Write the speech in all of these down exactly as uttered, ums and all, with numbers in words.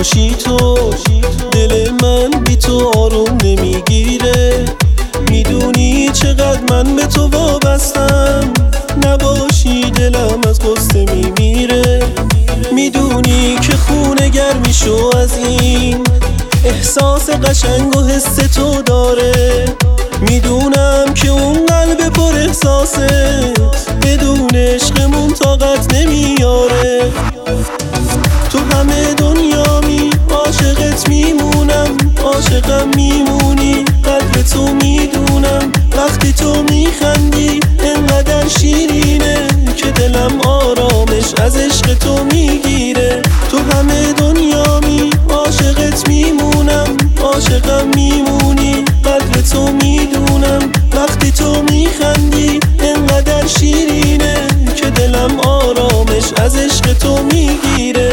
نباشی تو دل من بی تو آروم نمیگیره. میدونی چقدر من به تو وابستم، نباشی دلم از غصه میمیره. میدونی که خونه گرمیشو از این احساس قشنگ و حس تو داره. میدونم که اون قلب پر احساسه بدون عشقمون طاقت نمیاره. تو همه دنیامی عاشقت میمونم، عاشقم میمونی، قدر تو میدونم. وقتی تو میخندی انقدر شیرینه که دلم آرامش از عشق تو میگیره. تو همه دنیامی عاشقت میمونم، عاشقم میمونی، قدر تو میدونم. وقتی تو میخندی انقدر شیرینه که دلم آرامش از عشق تو میگیره.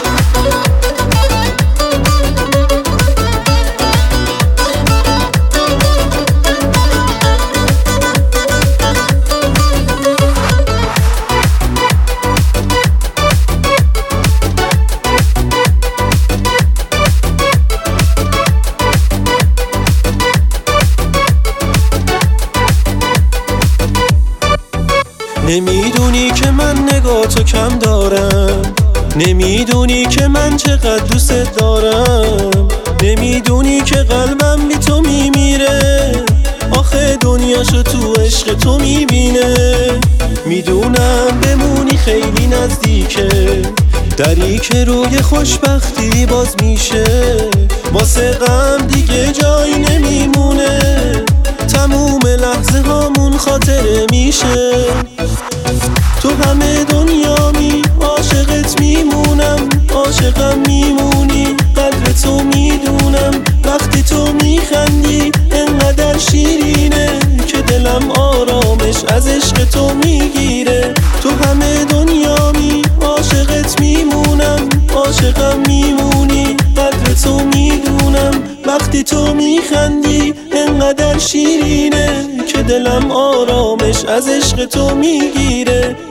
نمیدونی که من نگاه تو کم دارم، نمیدونی که من چقدر دوست دارم، نمیدونی که قلبم بی تو میمیره. آخه دنیاشو تو عشق تو میبینه. میدونم بمونی خیلی نزدیکه، دری که روی خوشبختی باز میشه. واسه غم دیگه جایی نمیمونه، تموم لحظه هامون خاطره میشه. تو همه دنیامی عاشقت میمونم، عاشقم میمونی، قدر تو میدونم. وقتی تو میخندی انقدر شیرینه که دلم آرامش از عشق تو میگیره. تو همه دنیامی عاشقت میمونم، عاشقم میمونی، قدر تو میدونم. وقتی تو میخندی انقدر شیرینه که دلم آرامش از عشق تو میگیره.